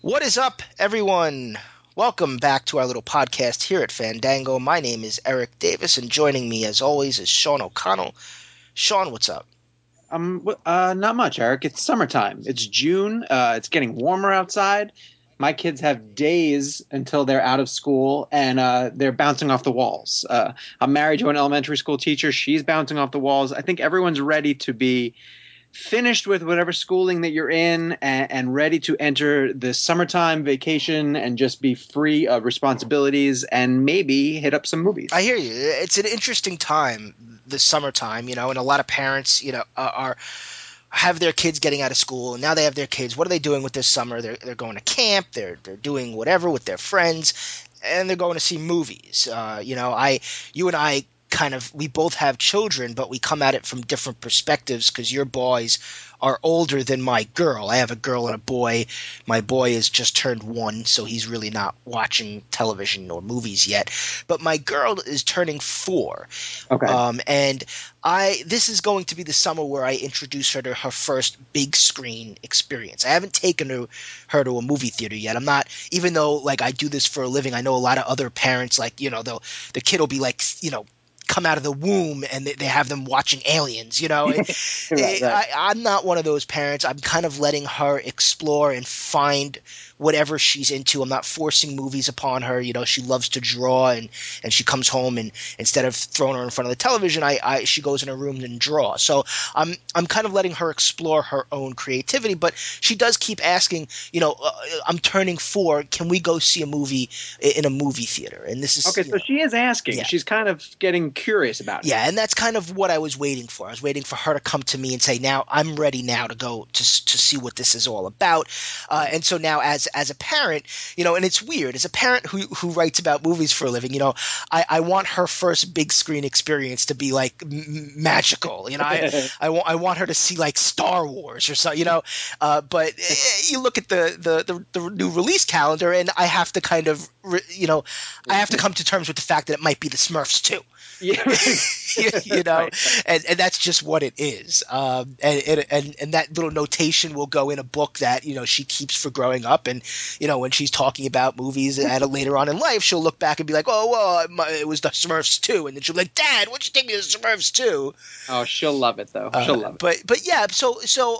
What is up, everyone? Welcome back to our little podcast here at Fandango. My name is Eric Davis, and joining me, as always, is Sean O'Connell. Sean, what's up? Not much, Eric. It's summertime. It's June. It's getting warmer outside. My kids have days until they're out of school, and they're bouncing off the walls. I'm married to an elementary school teacher. She's bouncing off the walls. I think everyone's ready to be finished with whatever schooling that you're in and ready to enter the summertime vacation and just be free of responsibilities and maybe hit up some movies. I hear you. It's an interesting time, the summertime, and a lot of parents, are have their kids getting out of school, and now they have their kids. What are they doing with this summer? They're going to camp. They're doing whatever with their friends, and they're going to see movies. You and I we both have children, but we come at it from different perspectives because your boys are older than my girl. I have a girl and a boy. My boy has just turned 1, so he's really not watching television or movies yet. But my girl is turning 4. Okay. And this is going to be the summer where I introduce her to her first big screen experience. I haven't taken her to a movie theater yet. I'm not, even though I do this for a living, I know a lot of other parents, the kid will be come out of the womb and they have them watching Aliens, Right. I'm not one of those parents. I'm kind of letting her explore and find whatever she's into. I'm not forcing movies upon her. She loves to draw and she comes home and instead of throwing her in front of the television, she goes in her room and draws. So I'm kind of letting her explore her own creativity, but she does keep asking, I'm turning 4. Can we go see a movie in a movie theater? And this is okay. So she is asking. Yeah. She's kind of getting curious about it. Yeah, and that's kind of what I was waiting for. I was waiting for her to come to me and say, now I'm ready now to go to see what this is all about. And so now as a parent, and it's weird, as a parent who writes about movies for a living, I want her first big screen experience to be magical. I want her to see Star Wars or something, but you look at the new release calendar and I have to kind of, I have to come to terms with the fact that it might be the Smurfs too. Yeah. Right. And that's just what it is. And that little notation will go in a book that, she keeps for growing up. And, when she's talking about movies later on in life, she'll look back and be like, oh, well, it was the Smurfs too. And then she'll be like, Dad, what'd you take me to the Smurfs too? Oh, she'll love it though. She'll love it. But yeah, so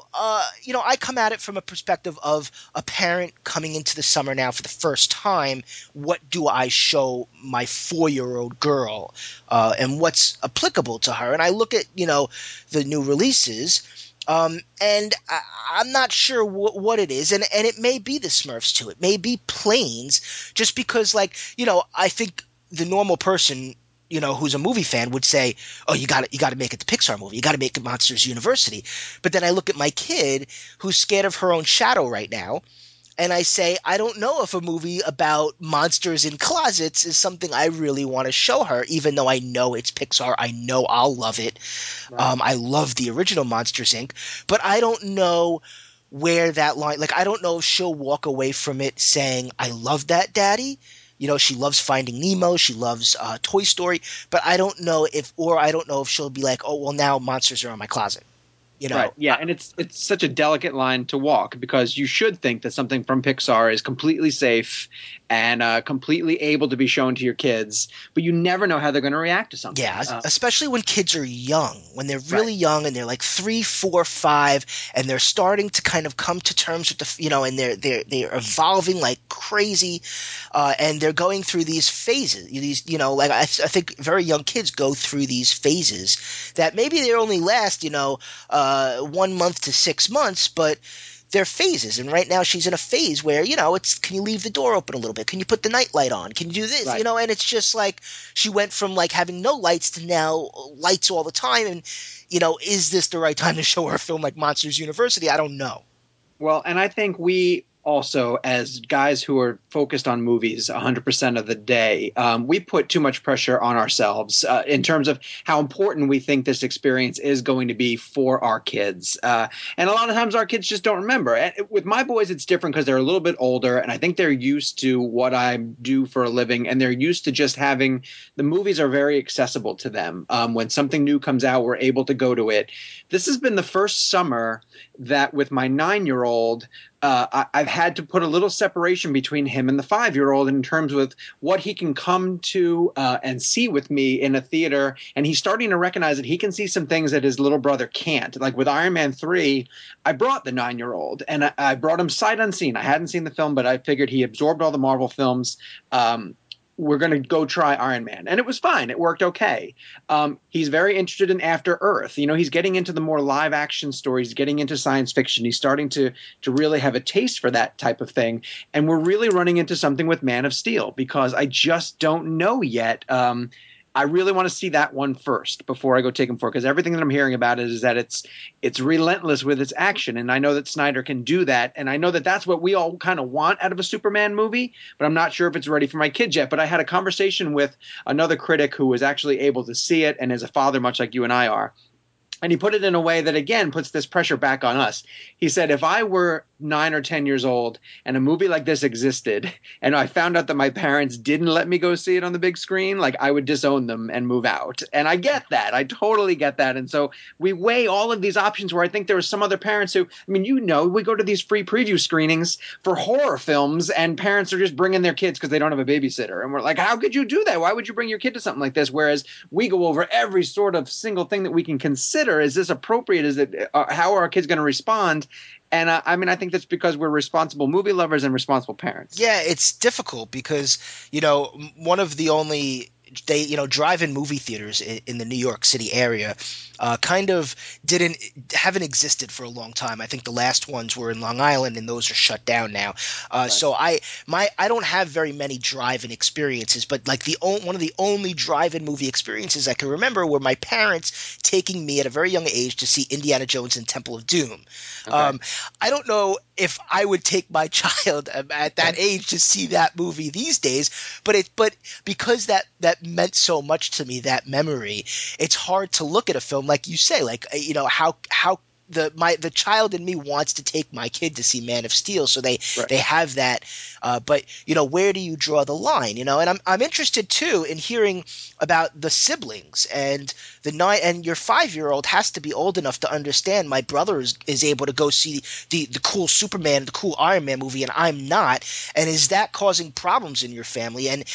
I come at it from a perspective of a parent coming into the summer now for the first time. What do I show my 4-year-old girl? And what's applicable to her. And I look at, the new releases, and I'm not sure what it is. And it may be the Smurfs too. It may be Planes, just because, I think the normal person, who's a movie fan would say, oh, you got to make it the Pixar movie. You got to make it Monsters University. But then I look at my kid who's scared of her own shadow right now. And I say, I don't know if a movie about monsters in closets is something I really want to show her, even though I know it's Pixar. I know I'll love it. Right. I love the original Monsters, Inc., but I don't know where that line – I don't know if she'll walk away from it saying, I love that, Daddy. She loves Finding Nemo. She loves Toy Story. But I don't know if she'll be like, oh, well, now monsters are in my closet. Right. Yeah, and it's such a delicate line to walk because you should think that something from Pixar is completely safe and completely able to be shown to your kids, but you never know how they're going to react to something. Yeah, especially when kids are young, when they're really young and they're 3, 4, 5, and they're starting to kind of come to terms with and they're evolving like crazy, and they're going through these phases. I think very young kids go through these phases that maybe they only last 1 month to 6 months, but they're phases. And right now she's in a phase where, it's, can you leave the door open a little bit? Can you put the night light on? Can you do this? Right. And it's just she went from having no lights to now lights all the time. And, is this the right time to show her a film like Monsters University? I don't know. Well, and I think we also, as guys who are focused on movies 100% of the day, we put too much pressure on ourselves in terms of how important we think this experience is going to be for our kids. And a lot of times our kids just don't remember. And with my boys, it's different because they're a little bit older, and I think they're used to what I do for a living, and they're used to just having – the movies are very accessible to them. When something new comes out, we're able to go to it. This has been the first summer that with my 9-year-old – I've had to put a little separation between him and the 5-year-old in terms of what he can come to and see with me in a theater. And he's starting to recognize that he can see some things that his little brother can't. Like with Iron Man 3, I brought the 9-year-old and I brought him sight unseen. I hadn't seen the film, but I figured he absorbed all the Marvel films. We're going to go try Iron Man. And it was fine. It worked okay. He's very interested in After Earth. You know, he's getting into the more live action stories, getting into science fiction. He's starting to really have a taste for that type of thing. And we're really running into something with Man of Steel because I just don't know yet. I really want to see that one first before I go take him for it, because everything that I'm hearing about it is that it's relentless with its action, and I know that Snyder can do that, and I know that that's what we all kind of want out of a Superman movie, but I'm not sure if it's ready for my kids yet. But I had a conversation with another critic who was actually able to see it and is a father much like you and I are. And he put it in a way that, again, puts this pressure back on us. He said, if I were 9 or 10 years old and a movie like this existed and I found out that my parents didn't let me go see it on the big screen, like I would disown them and move out. And I get that. I totally get that. And so we weigh all of these options where I think there are some other parents who, I mean, you know, we go to these free preview screenings for horror films and parents are just bringing their kids because they don't have a babysitter. And we're like, how could you do that? Why would you bring your kid to something like this? Whereas we go over every sort of single thing that we can consider. Is this appropriate? Is it how are our kids going to respond? And I mean, I think that's because we're responsible movie lovers and responsible parents. Yeah, it's difficult because, one of the only drive-in movie theaters in the New York City area kind of haven't existed for a long time. I think the last ones were in Long Island, and those are shut down now. Right. So I don't have very many drive-in experiences, but like one of the only drive-in movie experiences I can remember were my parents taking me at a very young age to see Indiana Jones and Temple of Doom. Okay. I don't know if I would take my child at that age to see that movie these days, but because that meant so much to me, that memory, it's hard to look at a film like you say, like, how the child in me wants to take my kid to see Man of Steel, so they have that. But where do you draw the line? And I'm interested too in hearing about the siblings and the 9 and your 5-year-old has to be old enough to understand. My brother is able to go see the cool Superman, the cool Iron Man movie, and I'm not. And is that causing problems in your family? And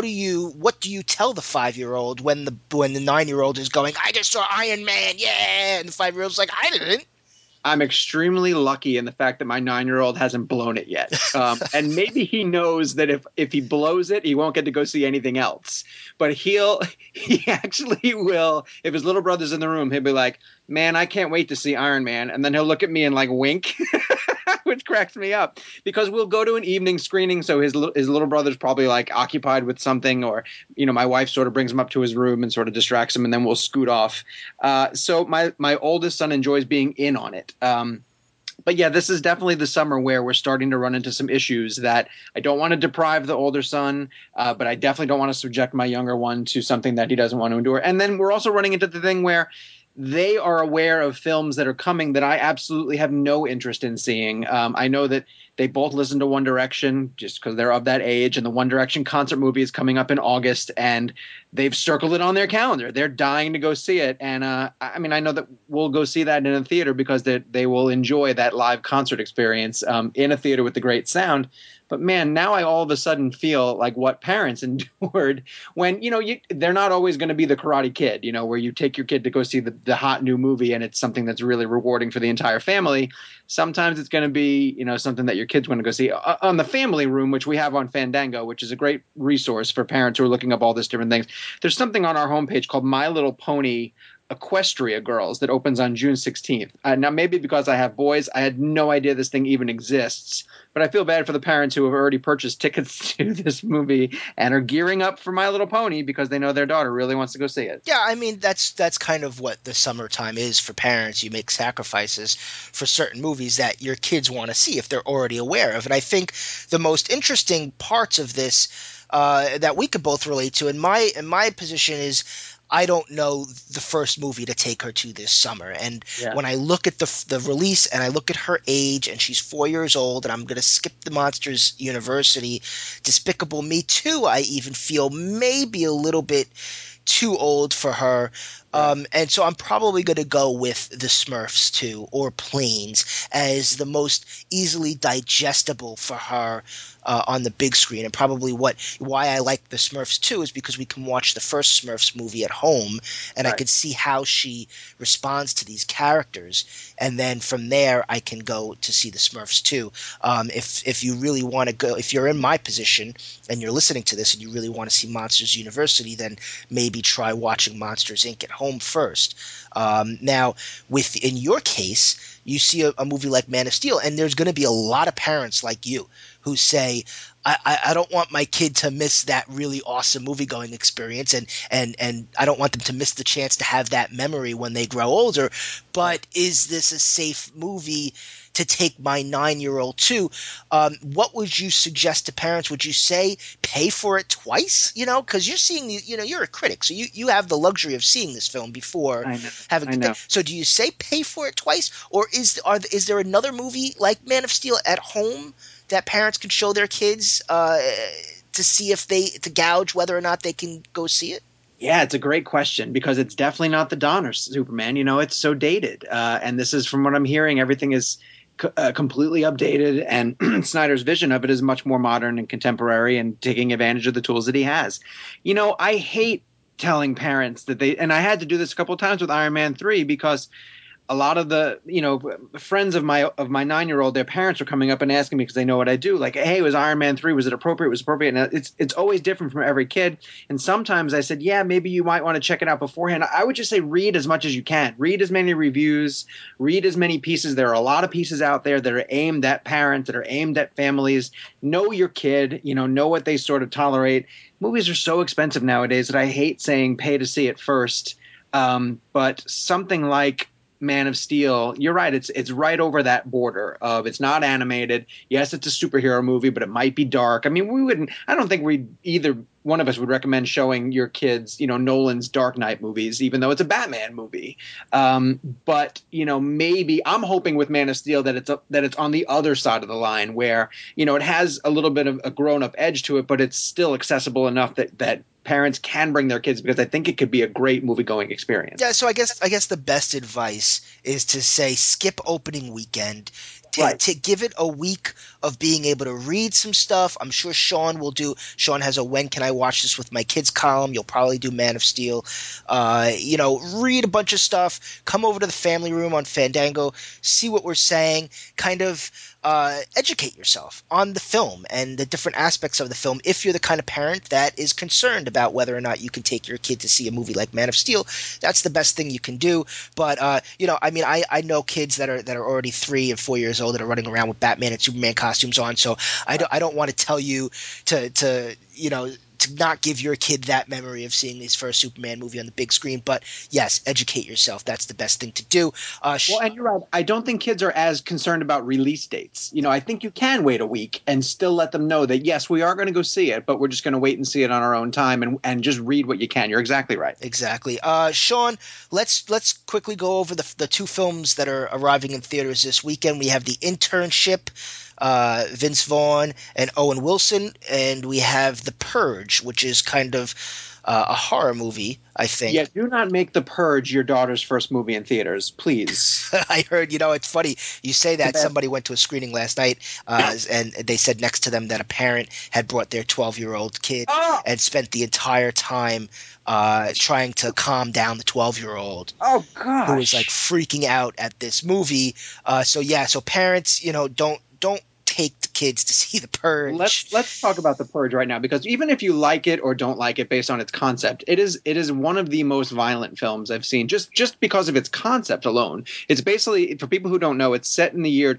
what do you tell the 5-year-old when the 9-year-old is going, I just saw Iron Man, yeah, and the 5-year-old's like, I didn't. I'm extremely lucky in the fact that my 9-year-old hasn't blown it yet. And maybe he knows that if he blows it, he won't get to go see anything else. But he actually will. If his little brother's in the room, he'll be like, man, I can't wait to see Iron Man. And then he'll look at me and like wink, which cracks me up because we'll go to an evening screening. So his little brother's probably like occupied with something, or, my wife sort of brings him up to his room and sort of distracts him, and then we'll scoot off. So my oldest son enjoys being in on it. But yeah, this is definitely the summer where we're starting to run into some issues that I don't want to deprive the older son, but I definitely don't want to subject my younger one to something that he doesn't want to endure. And then we're also running into the thing where they are aware of films that are coming that I absolutely have no interest in seeing. I know that they both listen to One Direction just because they're of that age, and the One Direction concert movie is coming up in August, and they've circled it on their calendar. They're dying to go see it. And I mean, I know that we'll go see that in a theater because they will enjoy that live concert experience in a theater with the great sound. But man, now I all of a sudden feel like what parents endured when, they're not always going to be the Karate Kid, where you take your kid to go see the hot new movie and it's something that's really rewarding for the entire family. Sometimes it's going to be, something that your kids want to go see on the Family Room, which we have on Fandango, which is a great resource for parents who are looking up all these different things. There's something on our homepage called My Little Pony Equestria Girls that opens on June 16th. Now, maybe because I have boys, I had no idea this thing even exists. But I feel bad for the parents who have already purchased tickets to this movie and are gearing up for My Little Pony because they know their daughter really wants to go see it. Yeah, I mean, that's kind of what the summertime is for parents. You make sacrifices for certain movies that your kids want to see if they're already aware of. And I think the most interesting parts of this that we could both relate to in my position is I don't know the first movie to take her to this summer. And when I look at the release and I look at her age, and she's 4 years old, and I'm going to skip the Monsters University, Despicable Me 2, I even feel maybe a little bit too old for her. And so I'm probably going to go with the Smurfs 2 or Planes as the most easily digestible for her on the big screen. And probably why I like the Smurfs 2 is because we can watch the first Smurfs movie at home, and I can see how she responds to these characters. And then from there, I can go to see the Smurfs 2. If you really want to go, if you're in my position and you're listening to this and you really want to see Monsters University, then maybe try watching Monsters Inc. at home first. Now, in your case, you see a movie like Man of Steel, and there's going to be a lot of parents like you who say, I don't want my kid to miss that really awesome movie-going experience, and I don't want them to miss the chance to have that memory when they grow older, but is this a safe movie to take my 9-year-old to? What would you suggest to parents? Would you say pay for it twice? Because you're seeing you're a critic, so you have the luxury of seeing this film before having to pay. So do you say pay for it twice, or is there another movie like Man of Steel at home that parents can show their kids to see to gauge whether or not they can go see it? Yeah, it's a great question because it's definitely not the Donner Superman. It's so dated. And this is, from what I'm hearing, everything is completely updated, and Snyder's vision of it is much more modern and contemporary and taking advantage of the tools that he has. I hate telling parents that and I had to do this a couple of times with Iron Man 3 because a lot of the friends of my 9-year-old, their parents were coming up and asking me because they know what I do, like, hey, was Iron Man 3, was it appropriate? Was it appropriate? And it's always different from every kid. And sometimes I said, yeah, maybe you might want to check it out beforehand. I would just say read as much as you can. Read as many reviews, read as many pieces. There are a lot of pieces out there that are aimed at parents, that are aimed at families. Know your kid, know what they sort of tolerate. Movies are so expensive nowadays that I hate saying pay to see it first. But something like Man of Steel, you're right. It's right over that border of, it's not animated. Yes, it's a superhero movie, but it might be dark. I mean, I don't think either one of us would recommend showing your kids, Nolan's Dark Knight movies, even though it's a Batman movie. But maybe I'm hoping with Man of Steel that it's on the other side of the line where, it has a little bit of a grown up edge to it, but it's still accessible enough that parents can bring their kids, because I think it could be a great movie-going experience. Yeah, so I guess the best advice is to say skip opening weekend. To give it a week of being able to read some stuff. I'm sure Sean has a when can I watch this with my kids column. You'll probably do Man of Steel. Read a bunch of stuff. Come over to the family room on Fandango. See what we're saying. Kind of educate yourself on the film and the different aspects of the film if you're the kind of parent that is concerned about whether or not you can take your kid to see a movie like Man of Steel. That's the best thing you can do. But I know kids that are already 3 and 4 years old that are running around with Batman and Superman costumes on, so I don't want to tell you to not give your kid that memory of seeing his first Superman movie on the big screen. But yes, educate yourself. That's the best thing to do. Well, and you're right. I don't think kids are as concerned about release dates. I think you can wait a week and still let them know that, yes, we are going to go see it, but we're just going to wait and see it on our own time and just read what you can. You're exactly right. Exactly. Sean, let's quickly go over the 2 films that are arriving in theaters this weekend. We have The Internship, Vince Vaughn and Owen Wilson, and we have The Purge, which is kind of a horror movie, I think. Yeah, do not make The Purge your daughter's first movie in theaters, please. I heard, it's funny. You say that. Somebody went to a screening last night, and they said next to them that a parent had brought their 12-year-old kid and spent the entire time trying to calm down the 12-year-old. Oh, gosh. Who was like freaking out at this movie. So parents, don't take the kids to see The Purge. Let's talk about The Purge right now, because even if you like it or don't like it based on its concept, it is one of the most violent films I've seen just because of its concept alone. It's basically, for people who don't know, it's set in the year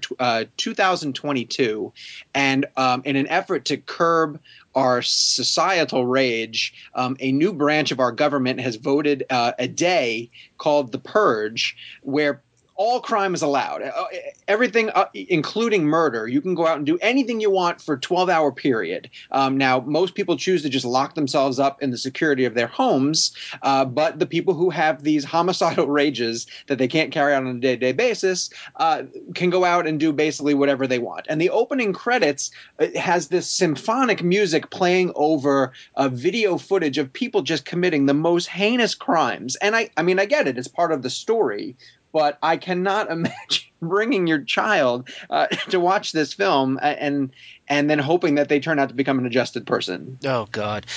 2022, and in an effort to curb our societal rage, a new branch of our government has voted a day called The Purge, where all crime is allowed. Everything, including murder, you can go out and do anything you want for a 12-hour period. Now, most people choose to just lock themselves up in the security of their homes, but the people who have these homicidal rages that they can't carry out on a day-to-day basis can go out and do basically whatever they want. And the opening credits has this symphonic music playing over video footage of people just committing the most heinous crimes. And I mean, I get it. It's part of the story. But I cannot imagine bringing your child to watch this film and then hoping that they turn out to become an adjusted person. Oh, God.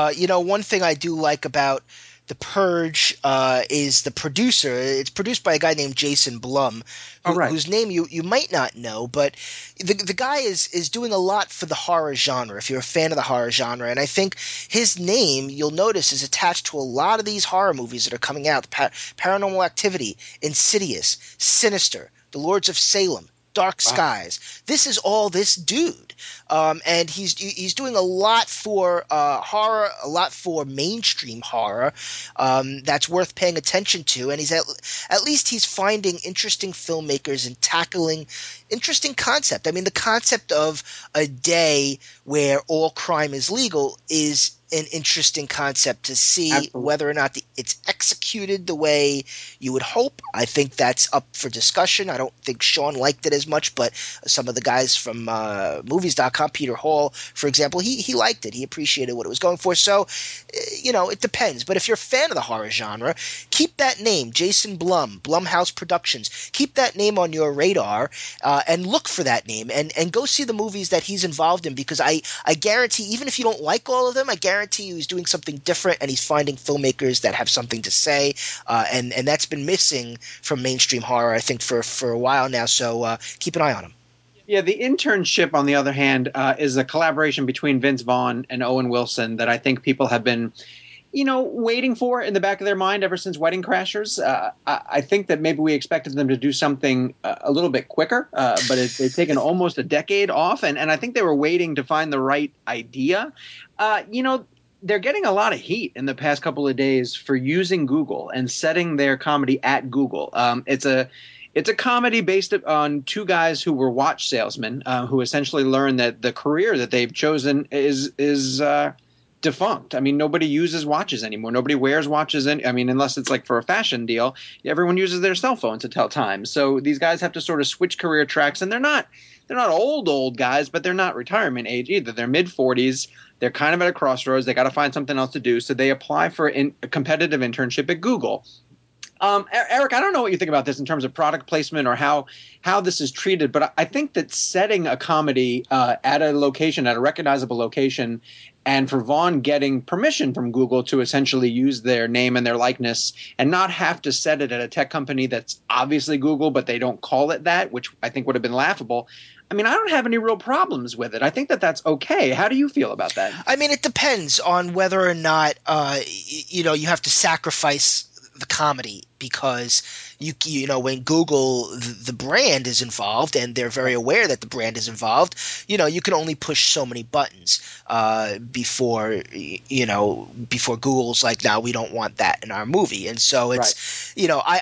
One thing I do like about The Purge is the producer. It's produced by a guy named Jason Blum, whose name you might not know, but the guy is doing a lot for the horror genre, if you're a fan of the horror genre. And I think his name, you'll notice, is attached to a lot of these horror movies that are coming out. Paranormal Activity, Insidious, Sinister, The Lords of Salem, Dark Skies. This is all this dude. And he's doing a lot for horror, a lot for mainstream horror that's worth paying attention to. And he's at least he's finding interesting filmmakers and tackling interesting concept. I mean, the concept of a day where all crime is legal is an interesting concept to see. Absolutely. Whether or not it's executed the way you would hope. I think that's up for discussion. I don't think Sean liked it as much, but some of the guys from movies.com, Peter Hall, for example, he liked it. He appreciated what it was going for. So, it depends. But if you're a fan of the horror genre, keep that name, Jason Blum, Blumhouse Productions. Keep that name on your radar and look for that name and go see the movies that he's involved in, because I guarantee, even if you don't like all of them, I guarantee you he's doing something different and he's finding filmmakers that have something to say. And that's been missing from mainstream horror, I think, for a while now. So keep an eye on him. Yeah, The Internship, on the other hand, is a collaboration between Vince Vaughn and Owen Wilson that I think people have been, waiting for in the back of their mind ever since Wedding Crashers. I think that maybe we expected them to do something a little bit quicker, but they've taken almost a decade off, and I think they were waiting to find the right idea. They're getting a lot of heat in the past couple of days for using Google and setting their comedy at Google. It's a comedy based on two guys who were watch salesmen who essentially learned that the career that they've chosen is defunct. I mean, nobody uses watches anymore. Nobody wears watches. Unless it's like for a fashion deal, everyone uses their cell phone to tell time. So these guys have to sort of switch career tracks, and they're not old guys, but they're not retirement age either. They're mid-40s. They're kind of at a crossroads. They got to find something else to do. So they apply for a competitive internship at Google. Eric, I don't know what you think about this in terms of product placement or how this is treated, but I think that setting a comedy at a location, at a recognizable location, and for Vaughn getting permission from Google to essentially use their name and their likeness and not have to set it at a tech company that's obviously Google, but they don't call it that, which I think would have been laughable. I mean, I don't have any real problems with it. I think that that's okay. How do you feel about that? I mean, it depends on whether or not, you have to sacrifice the comedy, because when Google, the brand is involved and they're very aware that the brand is involved, you can only push so many buttons before Google's like, no, we don't want that in our movie. And so it's,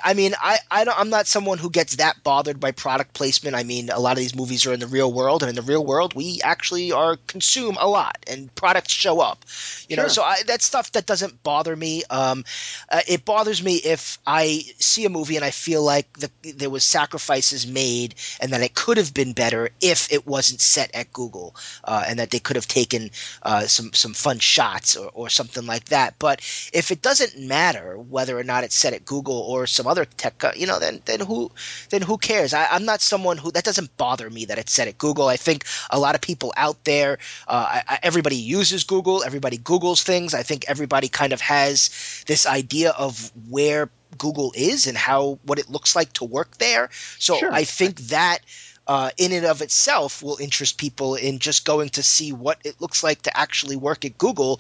I'm not someone who gets that bothered by product placement. I mean, a lot of these movies are in the real world, and in the real world, we actually consume a lot and products show up, so that's stuff that doesn't bother me. It bothers me if I see a movie and I feel like there was sacrifices made and that it could have been better if it wasn't set at Google, and that they could have taken some fun shots or something like that. But if it doesn't matter whether or not it's set at Google or some other tech, then who cares? I'm not someone who, that doesn't bother me that it's set at Google. I think a lot of people out there, everybody uses Google, everybody Googles things. I think everybody kind of has this idea of where Google is and what it looks like to work there. So sure. I think that in and of itself will interest people in just going to see what it looks like to actually work at Google.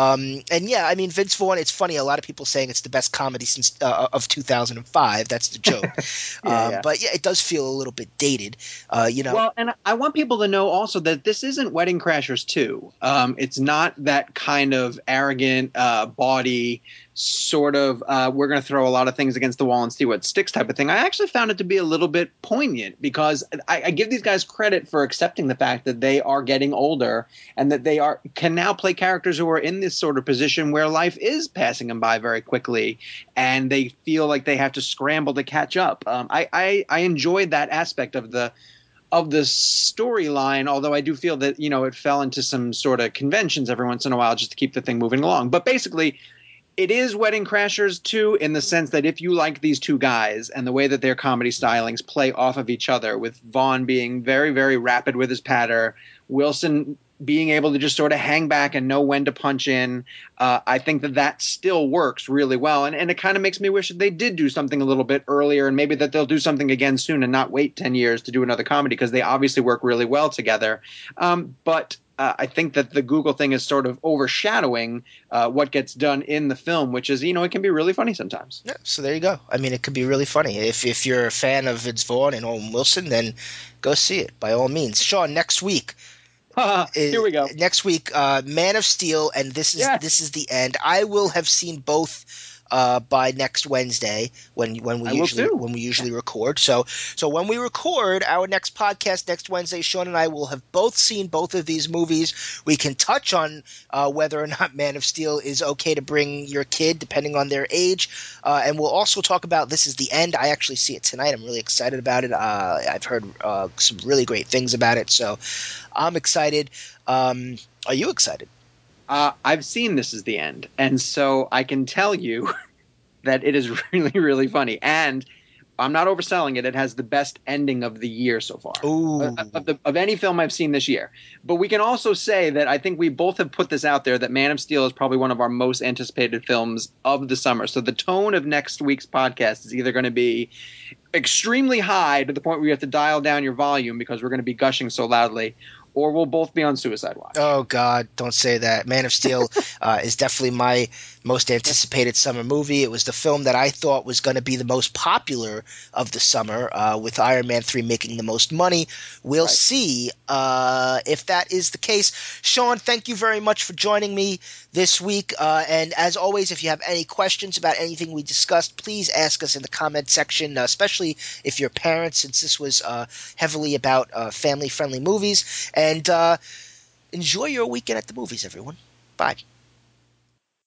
Vince Vaughn, it's funny, a lot of people saying it's the best comedy since of 2005. That's the joke. But it does feel a little bit dated. Well, and I want people to know also that this isn't Wedding Crashers 2. It's not that kind of arrogant, bawdy, sort of we're going to throw a lot of things against the wall and see what sticks type of thing. I actually found it to be a little bit poignant because I give these guys credit for accepting the fact that they are getting older and that they can now play characters who are in this sort of position where life is passing them by very quickly and they feel like they have to scramble to catch up. I enjoyed that aspect of the storyline, although I do feel that, it fell into some sort of conventions every once in a while just to keep the thing moving along. But basically, it is Wedding Crashers too, in the sense that if you like these two guys and the way that their comedy stylings play off of each other, with Vaughn being very, very rapid with his patter, Wilson being able to just sort of hang back and know when to punch in, I think that still works really well. And it kind of makes me wish that they did do something a little bit earlier, and maybe that they'll do something again soon and not wait 10 years to do another comedy, because they obviously work really well together. But I think that the Google thing is sort of overshadowing what gets done in the film, which is, it can be really funny sometimes. Yeah, so there you go. I mean, it could be really funny. If you're a fan of Vince Vaughn and Owen Wilson, then go see it by all means. Sean, next week. Here we go. Next week, Man of Steel, and this is the end. I will have seen both by next Wednesday when we usually record. So when we record our next podcast next Wednesday, Sean and I will have both seen both of these movies. We can touch on whether or not Man of Steel is okay to bring your kid, depending on their age, and we'll also talk about This Is the End. I actually see it tonight. I'm really excited about it. I've heard some really great things about it, so I'm excited. Are you excited? I've seen This Is the End, and so I can tell you that it is really, really funny. And I'm not overselling it. It has the best ending of the year so far. Of any film I've seen this year. But we can also say that I think we both have put this out there, that Man of Steel is probably one of our most anticipated films of the summer. So the tone of next week's podcast is either going to be extremely high to the point where you have to dial down your volume because we're going to be gushing so loudly, or we'll both be on suicide watch. Oh, God, don't say that. Man of Steel is definitely my most anticipated summer movie. It was the film that I thought was going to be the most popular of the summer, with Iron Man 3 making the most money. We'll see if that is the case. Sean, thank you very much for joining me this week. And as always, if you have any questions about anything we discussed, please ask us in the comment section, especially if you're parents, since this was heavily about family-friendly movies. And enjoy your weekend at the movies, everyone. Bye.